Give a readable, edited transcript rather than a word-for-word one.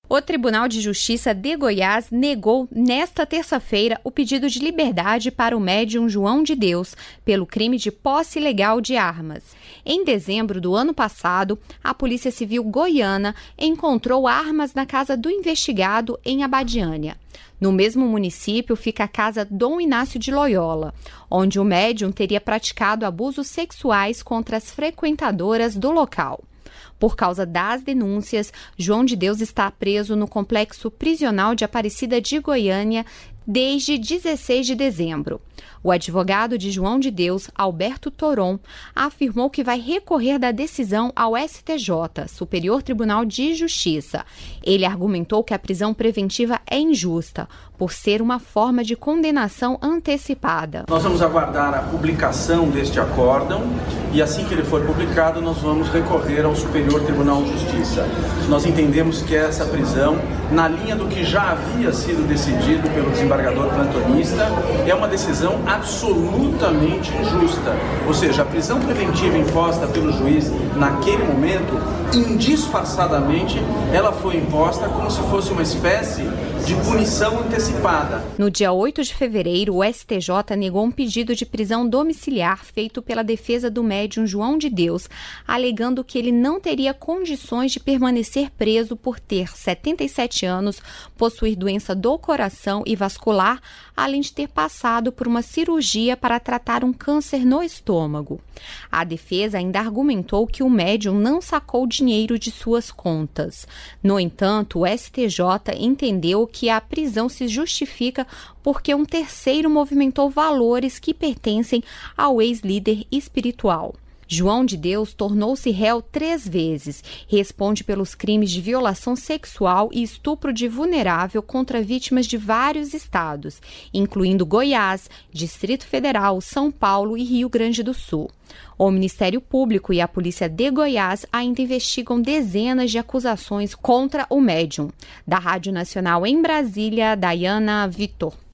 O Tribunal de Justiça de Goiás negou nesta terça-feira o pedido de liberdade para o médium João de Deus pelo crime de posse ilegal de armas. Em dezembro do ano passado, a Polícia Civil goiana encontrou armas na casa do investigado em Abadiânia. No mesmo município fica a casa Dom Inácio de Loyola, onde o médium teria praticado abusos sexuais contra as frequentadoras do local. Por causa das denúncias, João de Deus está preso no complexo prisional de Aparecida de Goiânia desde 16 de dezembro. O advogado de João de Deus, Alberto Toron, afirmou que vai recorrer da decisão ao STJ, Superior Tribunal de Justiça. Ele argumentou que a prisão preventiva é injusta, por ser uma forma de condenação antecipada. Nós vamos aguardar a publicação deste acórdão e assim que ele for publicado, nós vamos recorrer ao Superior Tribunal de Justiça. Nós entendemos que essa prisão, na linha do que já havia sido decidido pelo desembargador plantonista, é uma decisão absolutamente injusta. Ou seja, a prisão preventiva imposta pelo juiz naquele momento, indisfarçadamente, ela foi imposta como se fosse uma espécie de punição antecipada. No dia 8 de fevereiro, o STJ negou um pedido de prisão domiciliar feito pela defesa do médium João de Deus, alegando que ele não teria condições de permanecer preso por ter 77 anos, possuir doença do coração e vascular, além de ter passado por uma cirurgia para tratar um câncer no estômago. A defesa ainda argumentou que o médium não sacou dinheiro de suas contas. No entanto, o STJ entendeu que a prisão se justifica porque um terceiro movimentou valores que pertencem ao ex-líder espiritual. João de Deus tornou-se réu 3 vezes. Responde pelos crimes de violação sexual e estupro de vulnerável contra vítimas de vários estados, incluindo Goiás, Distrito Federal, São Paulo e Rio Grande do Sul. O Ministério Público e a Polícia de Goiás ainda investigam dezenas de acusações contra o médium. Da Rádio Nacional em Brasília, Dayana Vitor.